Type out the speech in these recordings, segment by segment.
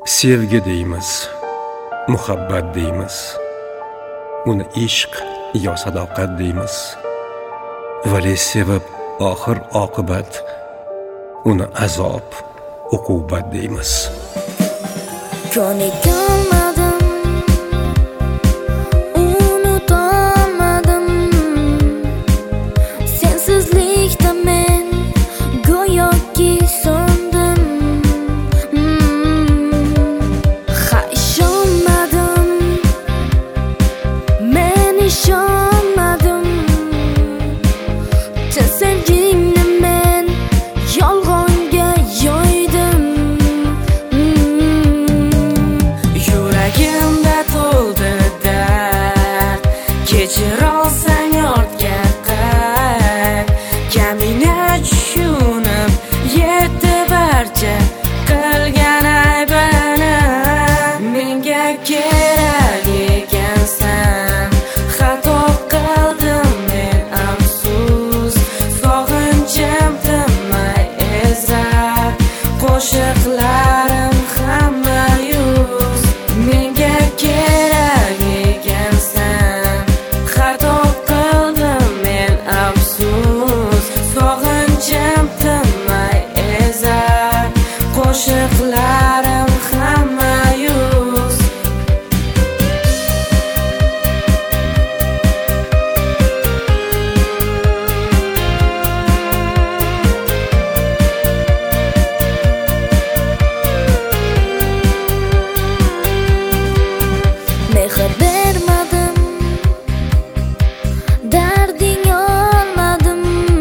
Sevgi deymiz, muhabbat deymiz, uni ishq yo sadoqat deymiz. Vali sevib oxir oqibat, uni azob, uqubat deymiz. Ko'nikamadim, unutolmadim. Sensizlikda men go'yoki so'ndim. Ha, ishonmadim, men ishonmadim. Chin sevgingni men yolg'onga yo'ydim. Yuragimda to'ldi dard, kechir olsang ortga qayt. Kamina tushunib yetdi barcha qilgan aybini. Menga kerak ekansan, xato qildim men afsus. Sog'inchim tinmay ezar, qo'shiqlarim hamma yuz. Menga kerak ekansan, xato qildim men afsus. Sog'inchim tinmay ezar, qo'shiqlarim hamma yuz. Mehr bermadim, darding olmadim.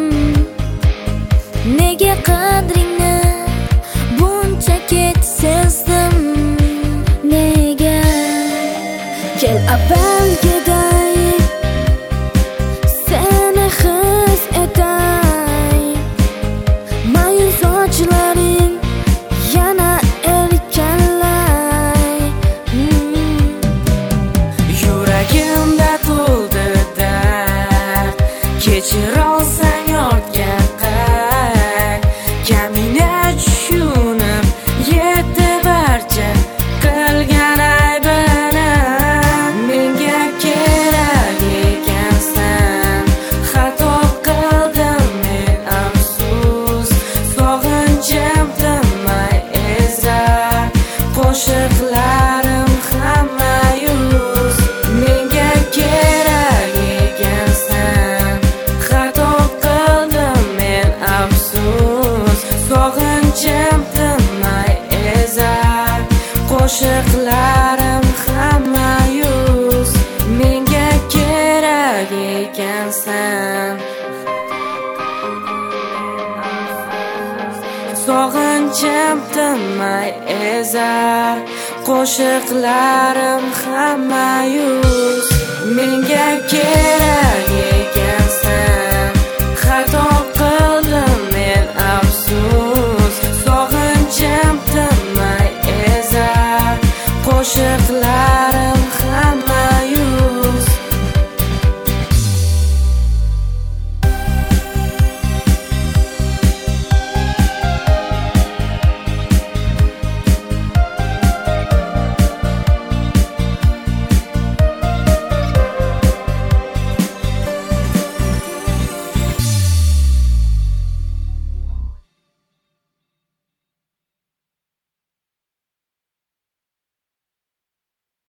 Nega qadringni buncha kech sezdim? Nega kel avvalgiday seni his etay. Mayus sochlaring yana erkalay. Yuragimda to'ldi dard, kechir olsang ortga qayt. Kamina tushunib yetdi barcha qilgan aybini. Menga kerak ekansan, xato qildim men afsus. Sog'inchim tinmay ezar, qo'shiqlarim hamma yuz. Menga kerak ekansan, xato qildim men afsus. Sog'inchim tinmay ezar, qo'shiqlarim hamma yuz. Menga kerak ekansan, sog'inchim tinmay ezar, qo'shiqlarim hamma yuz. Menga kerak ekan